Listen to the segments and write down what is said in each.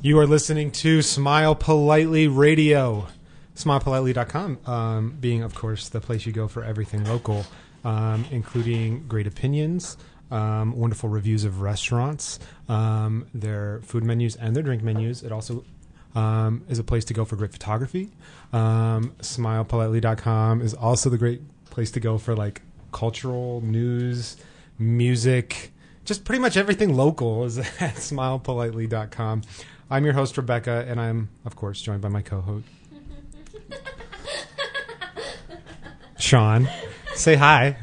You are listening to Smile Politely Radio. SmilePolitely.com being, of course, the place you go for everything local, including great opinions, wonderful reviews of restaurants, their food menus and their drink menus. It also is a place to go for great photography. SmilePolitely.com is also the great place to go for like cultural news, music, just pretty much everything local is at SmilePolitely.com. I'm your host, Rebecca, and I'm, of course, joined by my co-host, Sean. Say hi.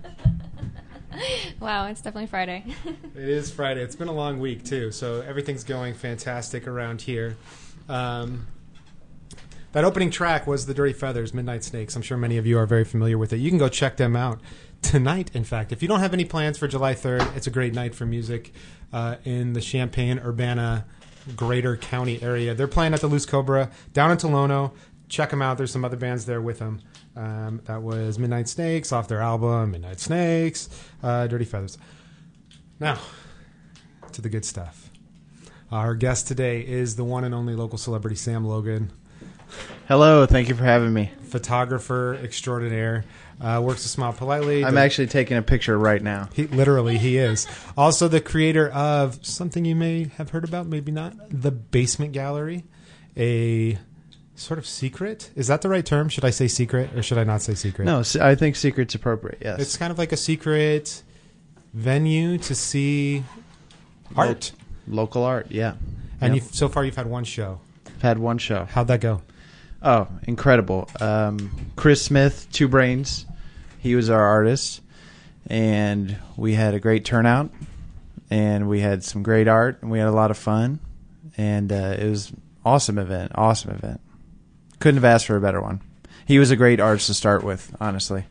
Wow, it's definitely Friday. It is Friday. It's been a long week, too, so everything's going fantastic around here. That opening track was the Dirty Feathers, Midnight Snakes. I'm sure many of you are very familiar with it. You can go check them out tonight, in fact. If you don't have any plans for July 3rd, it's a great night for music in the Champaign-Urbana Greater County area. They're playing at the Loose Cobra down in Tolono. Check them out. There's some other bands there with them. That was Midnight Snakes off their album, Midnight Snakes, Dirty Feathers. Now, to the good stuff. Our guest today is the one and only local celebrity, Sam Logan. Hello, thank you for having me. Photographer extraordinaire. Works to Smile Politely. I'm actually taking a picture right now. He is. Also the creator of something you may have heard about, maybe not, The Basement Gallery, a sort of secret. Is that the right term? Should I say secret or should I not say secret? No, I think secret's appropriate, yes. It's kind of like a secret venue to see art. Local art, yeah. And so far you've had one show. I've had one show. How'd that go? Oh, incredible. Chris Smith, Two Brains, he was our artist, and we had a great turnout, and we had some great art, and we had a lot of fun, and it was awesome event. Couldn't have asked for a better one. He was a great artist to start with, honestly.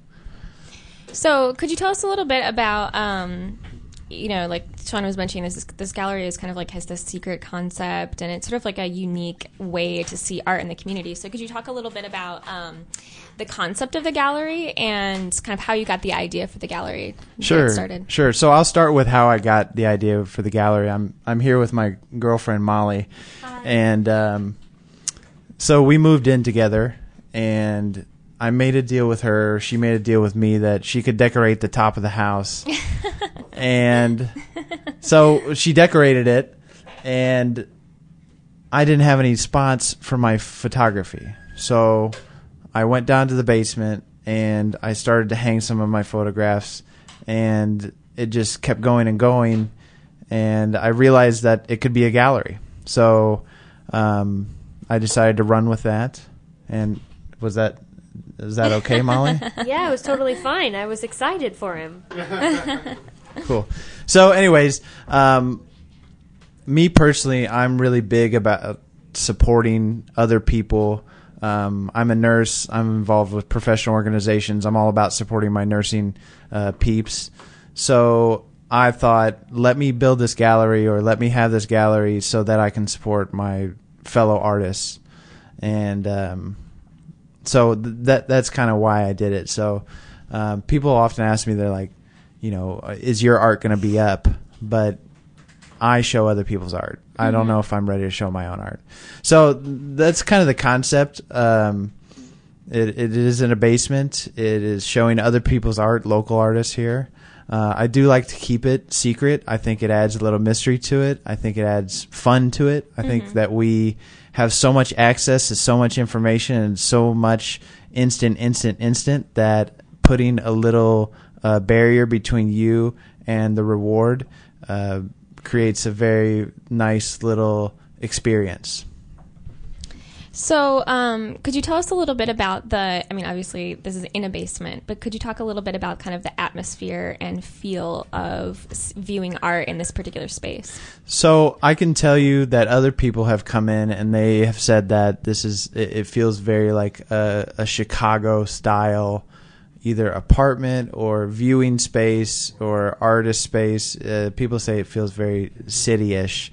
So could you tell us a little bit about, like Sean was mentioning, this gallery is kind of like has this secret concept, and it's sort of like a unique way to see art in the community. So could you talk a little bit about the concept of the gallery and kind of how you got the idea for the gallery? Sure. So I'll start with how I got the idea for the gallery. I'm here with my girlfriend Molly. Hi. And so we moved in together, and I made a deal with her. She made a deal with me that she could decorate the top of the house. And so she decorated it, and I didn't have any spots for my photography. So I went down to the basement, and I started to hang some of my photographs, and it just kept going and going, and I realized that it could be a gallery. So I decided to run with that, and is that okay, Molly? Yeah, it was totally fine. I was excited for him. Cool. So anyways, me personally, I'm really big about supporting other people. I'm a nurse. I'm involved with professional organizations. I'm all about supporting my nursing peeps. So I thought, let me build this gallery, or let me have this gallery so that I can support my fellow artists. And so that's kind of why I did it. So people often ask me, they're like, is your art going to be up? But I show other people's art. I don't know if I'm ready to show my own art. So that's kind of the concept. It is in a basement. It is showing other people's art, local artists here. I do like to keep it secret. I think it adds a little mystery to it. I think it adds fun to it. I think that we have so much access to so much information and so much instant that putting a little barrier between you and the reward creates a very nice little experience. So could you tell us a little bit about obviously this is in a basement, but could you talk a little bit about kind of the atmosphere and feel of viewing art in this particular space? So I can tell you that other people have come in and they have said that it feels very like a Chicago style, either apartment or viewing space or artist space. People say it feels very city-ish.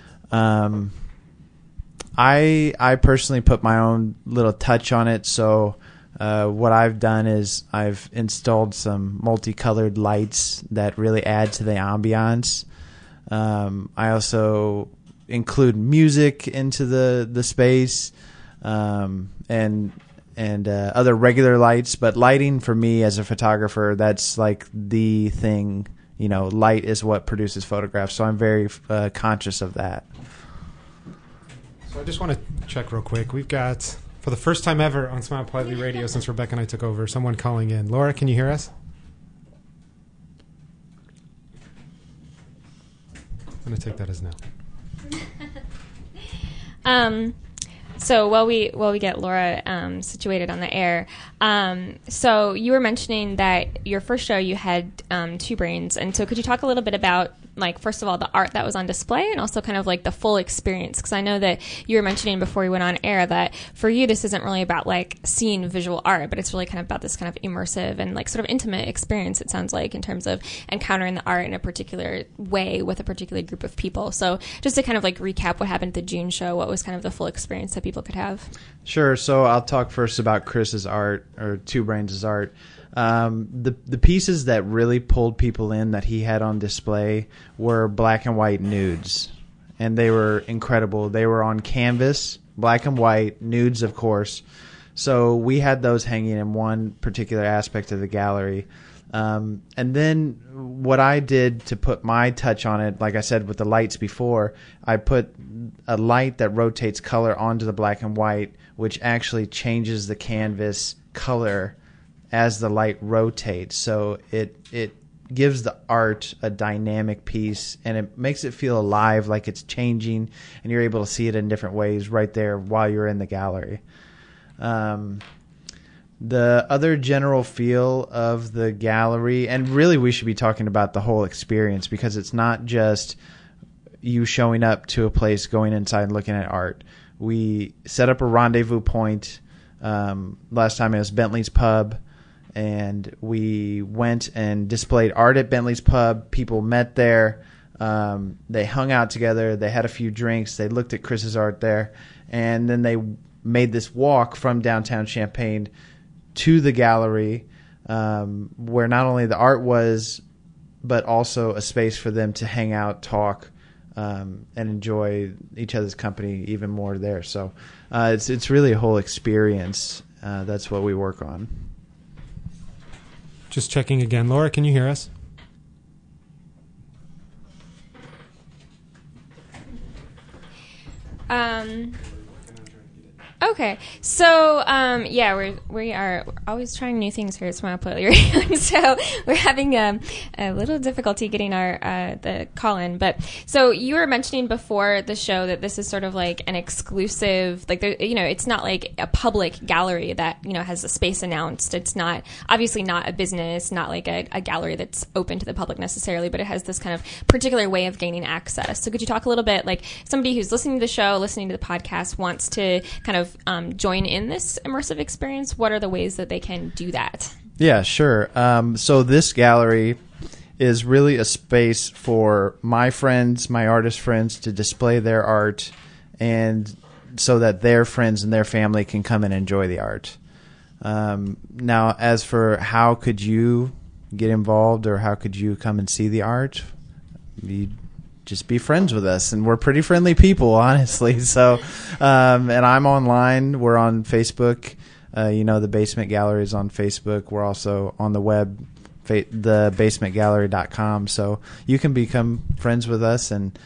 I personally put my own little touch on it. So what I've done is I've installed some multicolored lights that really add to the ambiance. I also include music into the space, and other regular lights. But lighting for me as a photographer, that's like the thing. Light is what produces photographs. So I'm very conscious of that. So I just want to check real quick. We've got, for the first time ever on Smile Politely Radio since Rebecca and I took over, someone calling in. Laura, can you hear us? I'm going to take that as no. So while we get Laura situated on the air, so you were mentioning that your first show you had 2 Brains, and so could you talk a little bit about, like, first of all, the art that was on display, and also kind of like the full experience? Because I know that you were mentioning before we went on air that for you this isn't really about like seeing visual art, but it's really kind of about this kind of immersive and like sort of intimate experience, it sounds like, in terms of encountering the art in a particular way with a particular group of people. So just to kind of like recap what happened at the June show, what was kind of the full experience that people could have? Sure. So I'll talk first about Chris's art, or 2 Brains' art. The pieces that really pulled people in that he had on display were black and white nudes, and they were incredible. They were on canvas, black and white nudes, of course. So we had those hanging in one particular aspect of the gallery. And then what I did to put my touch on it, like I said with the lights before, I put a light that rotates color onto the black and white, which actually changes the canvas color as the light rotates. So it gives the art a dynamic piece, and it makes it feel alive, like it's changing, and you're able to see it in different ways right there while you're in the gallery. The other general feel of the gallery, and really we should be talking about the whole experience, because it's not just you showing up to a place, going inside and looking at art. We set up a rendezvous point. Last time it was Bentley's Pub, and we went and displayed art at Bentley's Pub. People met there. They hung out together. They had a few drinks. They looked at Chris's art there. And then they made this walk from downtown Champaign to the gallery, where not only the art was, but also a space for them to hang out, talk, and enjoy each other's company even more there. So it's really a whole experience. That's what we work on. Just checking again. Laura, can you hear us? Okay, so we are always trying new things here at Smile Politely Radio, so we're having a little difficulty getting our the call in. But so you were mentioning before the show that this is sort of like an exclusive, like it's not like a public gallery that has a space announced. It's not obviously not a business, not like a gallery that's open to the public necessarily, but it has this kind of particular way of gaining access. So could you talk a little bit, like somebody who's listening to the show, listening to the podcast, wants to kind of join in this immersive experience? What are the ways that they can do that? Yeah, sure. So this gallery is really a space for my friends, my artist friends, to display their art, and so that their friends and their family can come and enjoy the art. Now, as for how could you get involved, or how could you come and see the art, you just be friends with us, and we're pretty friendly people, honestly. So, and I'm online. We're on Facebook. The Basement Gallery is on Facebook. We're also on the web, thebasementgallery.com. So you can become friends with us, and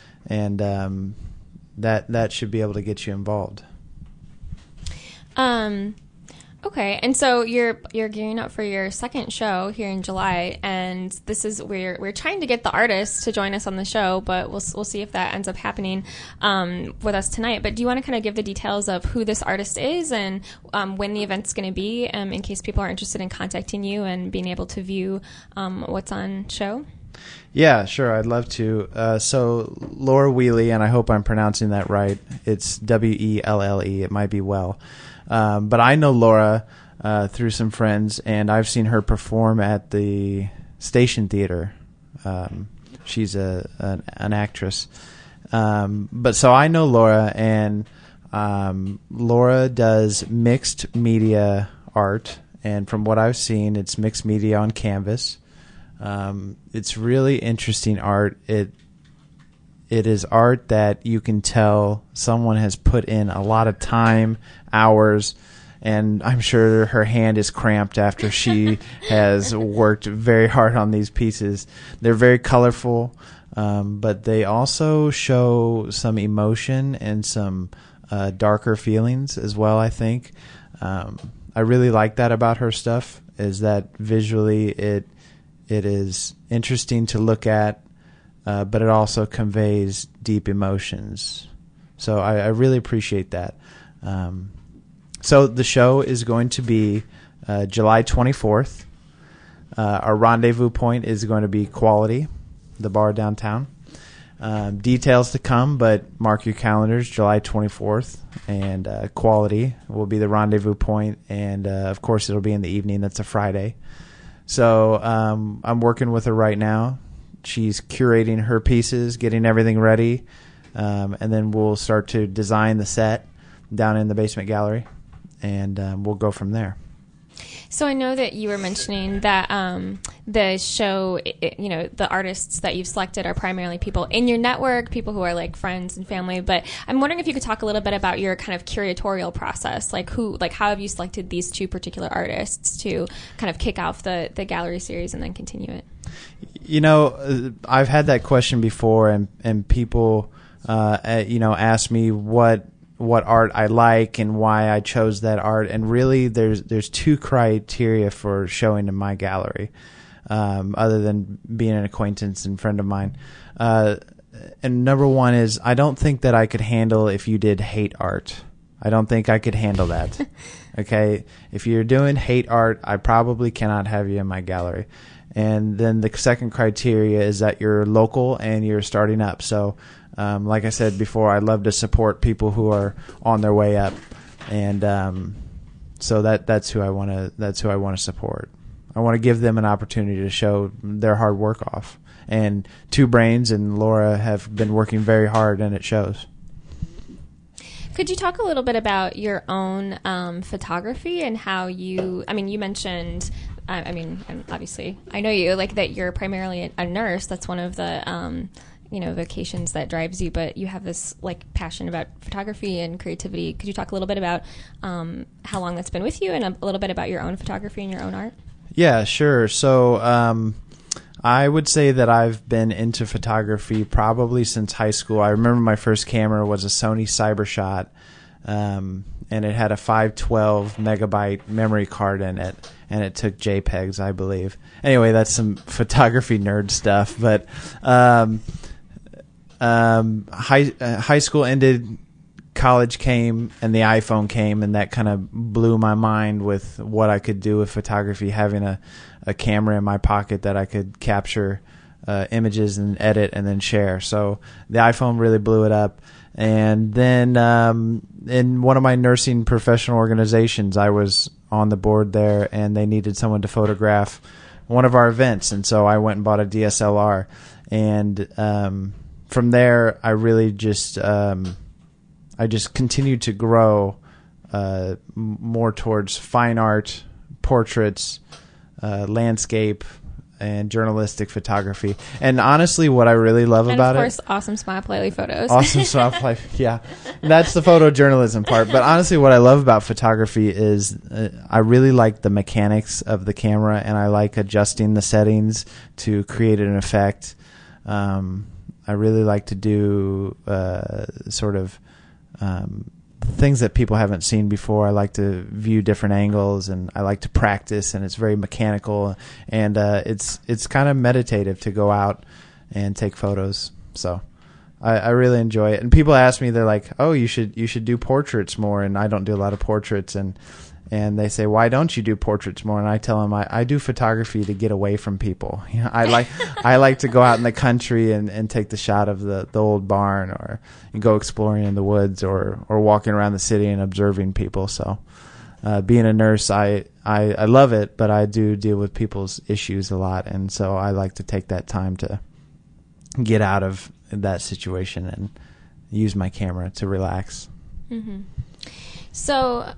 that should be able to get you involved. Okay, and so you're gearing up for your second show here in July, and this is we're trying to get the artists to join us on the show, but we'll see if that ends up happening with us tonight. But do you want to kind of give the details of who this artist is and when the event's going to be, in case people are interested in contacting you and being able to view what's on show? Yeah, sure. I'd love to. So Laura Wheely, and I hope I'm pronouncing that right. It's Welle. It might be well. But I know Laura through some friends, and I've seen her perform at the Station Theater. She's an actress. But so I know Laura, and Laura does mixed media art, and from what I've seen, it's mixed media on canvas. It's really interesting art. it is art that you can tell someone has put in a lot of time, hours, and I'm sure her hand is cramped after she has worked very hard on these pieces. They're very colorful, but they also show some emotion and some darker feelings as well, I think. I really like that about her stuff, is that visually it is interesting to look at, but it also conveys deep emotions. So I really appreciate that. So the show is going to be July 24th. Our rendezvous point is going to be Quality, the bar downtown. Details to come, but mark your calendars, July 24th. And Quality will be the rendezvous point. And, of course, it'll be in the evening. That's a Friday. So I'm working with her right now. She's curating her pieces, getting everything ready. And then we'll start to design the set down in the basement gallery. And we'll go from there. So I know that you were mentioning that the show, the artists that you've selected are primarily people in your network, people who are like friends and family. But I'm wondering if you could talk a little bit about your kind of curatorial process, how have you selected these two particular artists to kind of kick off the gallery series and then continue it? I've had that question before, and people, ask me what art I like and why I chose that art. And really there's two criteria for showing in my gallery, other than being an acquaintance and friend of mine. And number one is, I don't think that I could handle if you did hate art. I don't think I could handle that. Okay. If you're doing hate art, I probably cannot have you in my gallery. And then the second criteria is that you're local and you're starting up. So, like I said before, I love to support people who are on their way up, and so that's who I want to support. I want to give them an opportunity to show their hard work off. And Two Brains and Laura have been working very hard, and it shows. Could you talk a little bit about your own photography and how you mentioned, and obviously I know you, like that you're primarily a nurse. That's one of the vocations that drives you, but you have this like passion about photography and creativity. Could you talk a little bit about how long that's been with you, and a little bit about your own photography and your own art? Yeah, sure. So I would say that I've been into photography probably since high school. I remember my first camera was a Sony CyberShot, and it had a 512 megabyte memory card in it, and it took JPEGs, I believe. Anyway, that's some photography nerd stuff, but high school ended, college came, and the iPhone came, and that kind of blew my mind with what I could do with photography, having a camera in my pocket that I could capture images and edit and then share. So the iPhone really blew it up. And then in one of my nursing professional organizations, I was on the board there, and they needed someone to photograph one of our events. And so I went and bought a DSLR. And from there, I really just continued to grow more towards fine art, portraits, landscape, and journalistic photography. And honestly, what I really love about it... And of course, Awesome Smile Politely photos. Awesome Smile Politely, yeah. That's the photojournalism part. But honestly, what I love about photography is I really like the mechanics of the camera, and I like adjusting the settings to create an effect. I really like to do things that people haven't seen before. I like to view different angles, and I like to practice, and it's very mechanical, and it's kind of meditative to go out and take photos. So I really enjoy it. And people ask me, they're like, "Oh, you should do portraits more," and I don't do a lot of portraits, and they say, "Why don't you do portraits more?" And I tell them, I do photography to get away from people. You know, I like to go out in the country and take the shot of the old barn, or go exploring in the woods, or walking around the city and observing people. So being a nurse, I love it, but I do deal with people's issues a lot, and so I like to take that time to get out of that situation and use my camera to relax. Mm-hmm. So,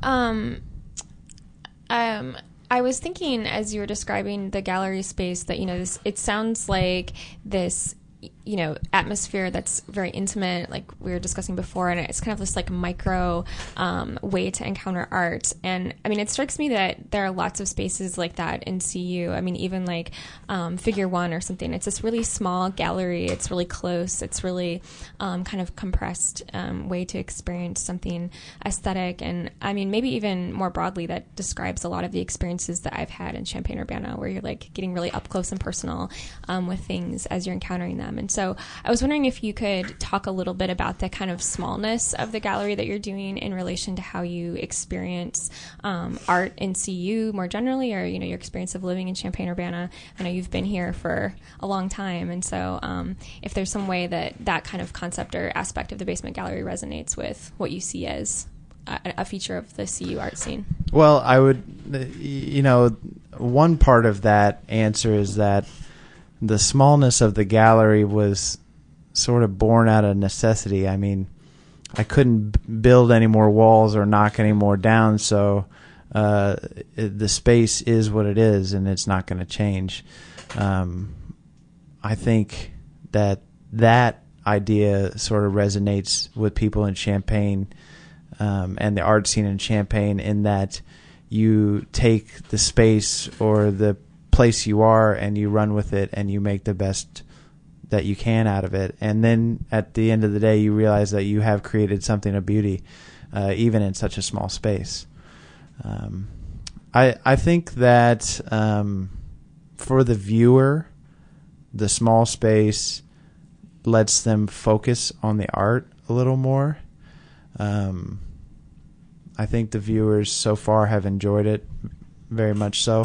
I was thinking as you were describing the gallery space that, it sounds like this atmosphere that's very intimate, like we were discussing before, and it's kind of this like micro way to encounter art. And I mean, it strikes me that there are lots of spaces like that in CU. I mean, even like Figure One or something. It's this really small gallery. It's really close. It's really kind of compressed way to experience something aesthetic. And I mean, maybe even more broadly, that describes a lot of the experiences that I've had in Champaign-Urbana, where you're like getting really up close and personal with things as you're encountering them. And so I was wondering if you could talk a little bit about the kind of smallness of the gallery that you're doing in relation to how you experience art in CU more generally, or, your experience of living in Champaign-Urbana. I know you've been here for a long time. And so if there's some way that kind of concept or aspect of the basement gallery resonates with what you see as a feature of the CU art scene. Well, I would, one part of that answer is that the smallness of the gallery was sort of born out of necessity. I mean, I couldn't build any more walls or knock any more down, so the space is what it is, and it's not going to change. I think that idea sort of resonates with people in Champaign and the art scene in Champaign, in that you take the space or the place you are and you run with it and you make the best that you can out of it. And then at the end of the day, you realize that you have created something of beauty, even in such a small space. I think that for the viewer, the small space lets them focus on the art a little more. I think the viewers so far have enjoyed it very much so.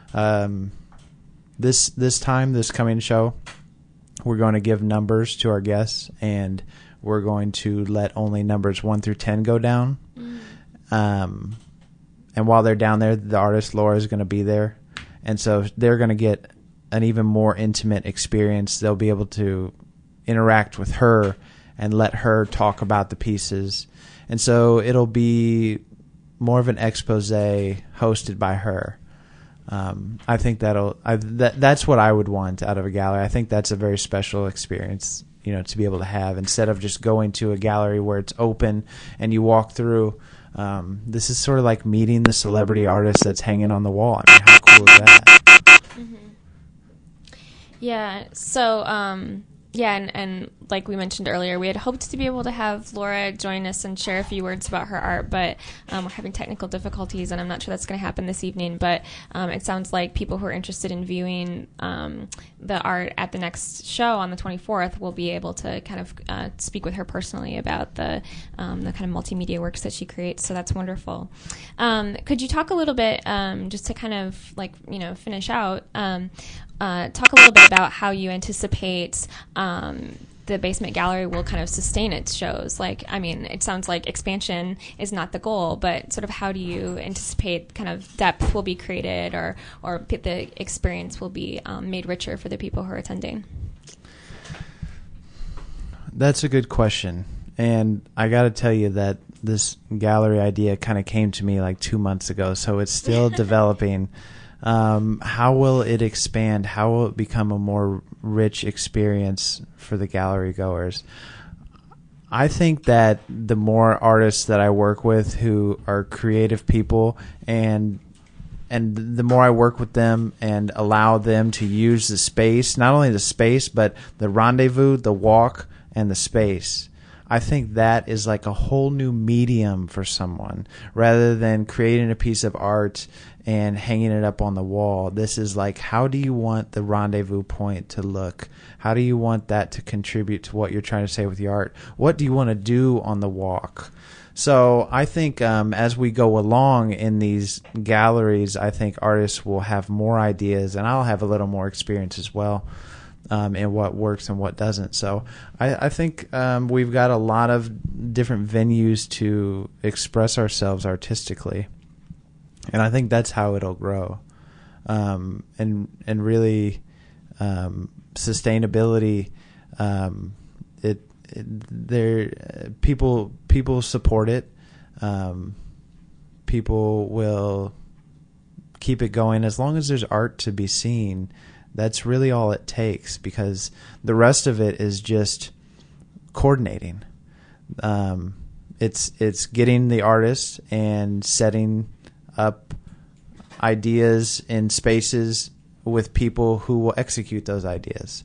This coming show, we're going to give numbers to our guests, and we're going to let only numbers 1 through 10 go down. And while they're down there, the artist Laura is going to be there, and so they're going to get an even more intimate experience. They'll be able to interact with her and let her talk about the pieces. And so it'll be more of an expose hosted by her. I think that's what I would want out of a gallery. I think that's a very special experience, to be able to have, instead of just going to a gallery where it's open and you walk through. This is sort of like meeting the celebrity artist that's hanging on the wall. I mean, how cool is that? Mm-hmm. Yeah. So, and like we mentioned earlier, we had hoped to be able to have Laura join us and share a few words about her art, but we're having technical difficulties, and I'm not sure that's going to happen this evening. But it sounds like people who are interested in viewing the art at the next show on the 24th will be able to kind of speak with her personally about the kind of multimedia works that she creates. So that's wonderful. Could you talk a little bit, just to kind of finish out, talk a little bit about how you anticipate the Basement Gallery will kind of sustain its shows? Like, I mean, it sounds like expansion is not the goal, but sort of how do you anticipate kind of depth will be created, or the experience will be made richer for the people who are attending? That's a good question. And I got to tell you that this gallery idea kind of came to me like 2 months ago, so it's still developing. How will it expand? How will it become a more rich experience for the gallery goers? I think that the more artists that I work with who are creative people, and the more I work with them and allow them to use the space, not only the space, but the rendezvous, the walk, and the space, I think that is like a whole new medium for someone, rather than creating a piece of art and hanging it up on the wall. This is like, how do you want the rendezvous point to look? How do you want that to contribute to what you're trying to say with your art? What do you want to do on the walk? So I think as we go along in these galleries, I think artists will have more ideas, and I'll have a little more experience as well in what works and what doesn't. So I think we've got a lot of different venues to express ourselves artistically. And I think that's how it'll grow. And really sustainability, people support it. People will keep it going as long as there's art to be seen. That's really all it takes, because the rest of it is just coordinating. It's getting the artist and setting up ideas in spaces with people who will execute those ideas.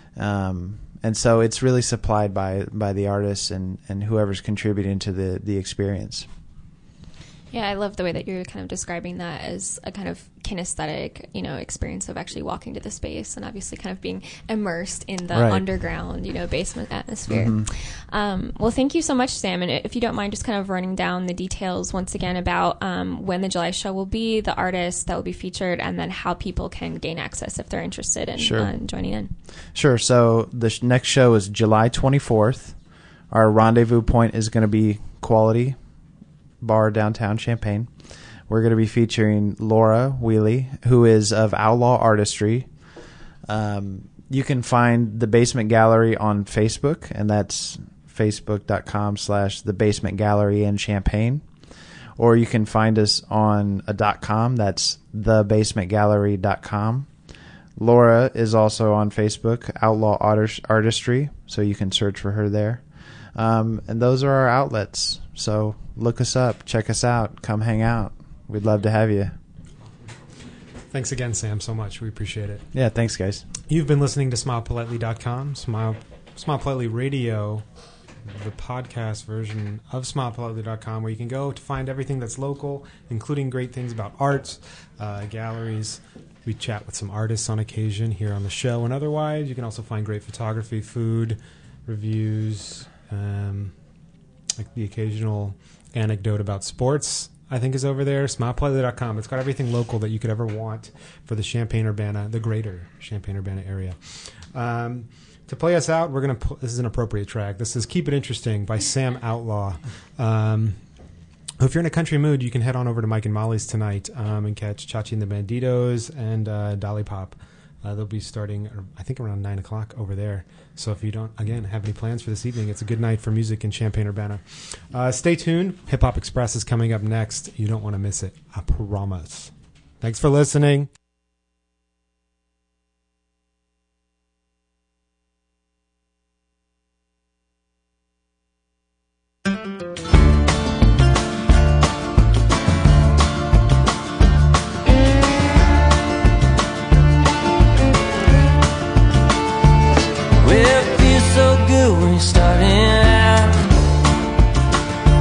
And so it's really supplied by the artists and whoever's contributing to the experience. Yeah, I love the way that you're kind of describing that as a kind of kinesthetic, experience of actually walking to the space and obviously kind of being immersed in the underground, basement atmosphere. Mm-hmm. Well, thank you so much, Sam. And if you don't mind just kind of running down the details once again about when the July show will be, the artists that will be featured, and then how people can gain access if they're interested in joining in. Sure. So the next show is July 24th. Our rendezvous point is going to be Quality Bar, downtown Champaign. We're going to be featuring Laura Wheely, who is of Outlaw Artistry. You can find the Basement Gallery on Facebook, and that's facebook.com/The Basement Gallery in Champaign. Or you can find us on a .com, that's thebasementgallery.com. Laura is also on Facebook, Outlaw Artistry, so you can search for her there. And those are our outlets. So look us up, check us out, come hang out. We'd love to have you. Thanks again, Sam, so much. We appreciate it. Yeah, thanks, guys. You've been listening to SmilePolitely.com, Smile Politely Radio, the podcast version of SmilePolitely.com, where you can go to find everything that's local, including great things about arts, galleries. We chat with some artists on occasion here on the show, and otherwise you can also find great photography, food, reviews, like the occasional anecdote about sports, I think, is over there. SmilePolitely.com. It's got everything local that you could ever want for the Champaign-Urbana, the greater Champaign-Urbana area. To play us out, we're going to. This is an appropriate track. This is "Keep It Interesting" by Sam Outlaw. If you're in a country mood, you can head on over to Mike and Molly's tonight and catch Chachi and the Banditos and Dolly Pop. They'll be starting, I think, around 9 o'clock over there. So if you don't, again, have any plans for this evening, it's a good night for music in Champaign-Urbana. Stay tuned. Hip Hop Express is coming up next. You don't want to miss it. I promise. Thanks for listening.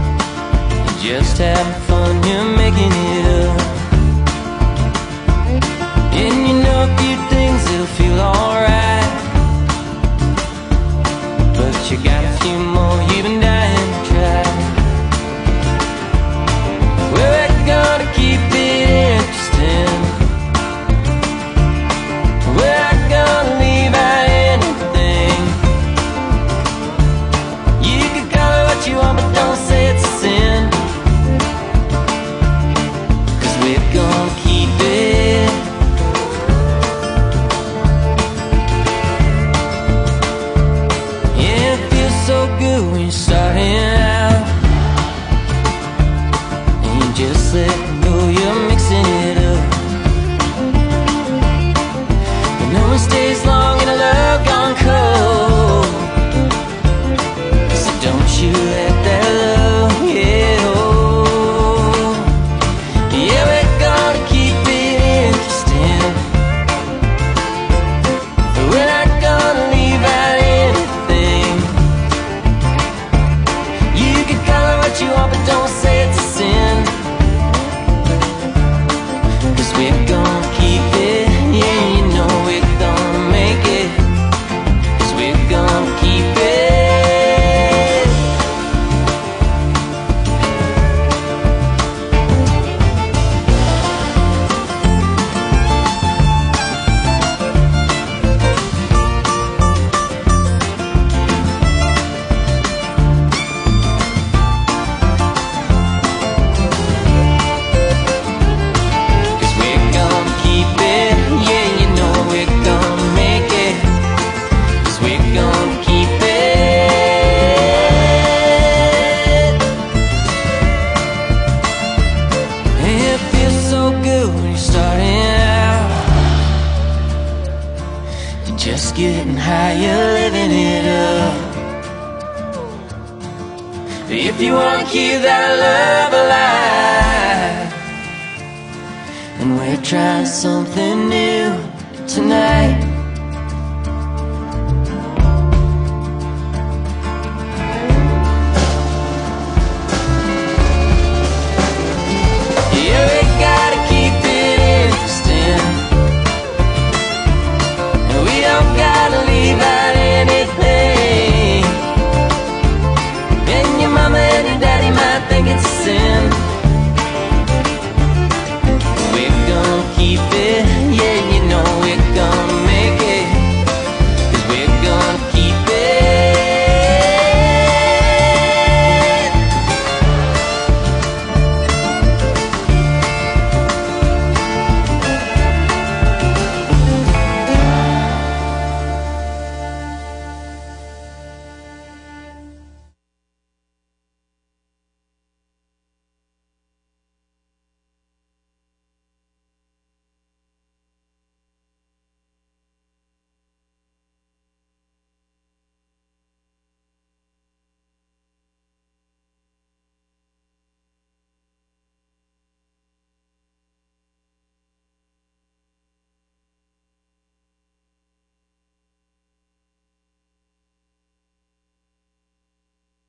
Just having fun, you're making it up. just getting higher, living it up. If you want to keep that love alive, and we're trying something new tonight.